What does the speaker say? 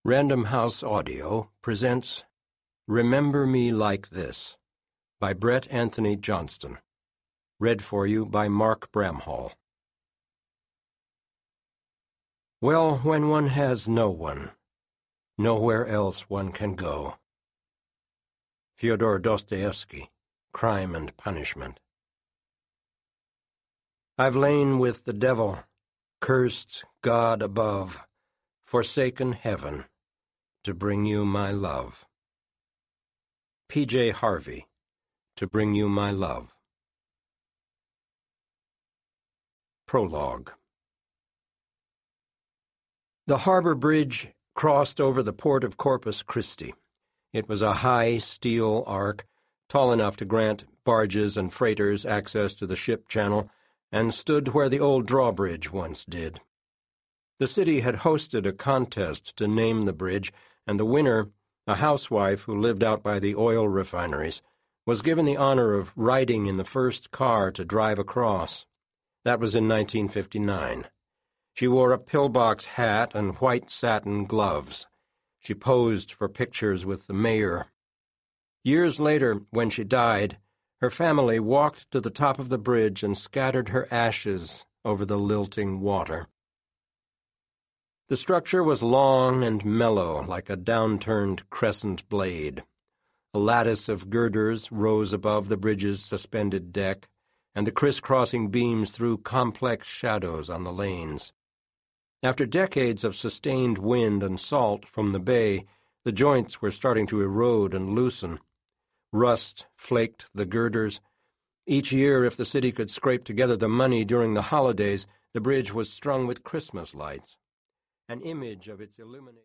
Random House Audio presents Remember Me Like This by Brett Anthony Johnston. Read for you by Mark Bramhall. Well, when one has no one, nowhere else one can go. Fyodor Dostoevsky, Crime and Punishment. I've lain with the devil, cursed God above, forsaken heaven, to bring you my love. P.J. Harvey, To Bring You My Love. Prologue. The harbor bridge crossed over the port of Corpus Christi. It was a high steel arch, tall enough to grant barges and freighters access to the ship channel, and stood where the old drawbridge once did. The city had hosted a contest to name the bridge, and the winner, a housewife who lived out by the oil refineries, was given the honor of riding in the first car to drive across. That was in 1959. She wore a pillbox hat and white satin gloves. She posed for pictures with the mayor. Years later, when she died, her family walked to the top of the bridge and scattered her ashes over the lilting water. The structure was long and mellow, like a downturned crescent blade. A lattice of girders rose above the bridge's suspended deck, and the crisscrossing beams threw complex shadows on the lanes. After decades of sustained wind and salt from the bay, the joints were starting to erode and loosen. Rust flaked the girders. Each year, if the city could scrape together the money during the holidays, the bridge was strung with Christmas lights. An image of its illuminated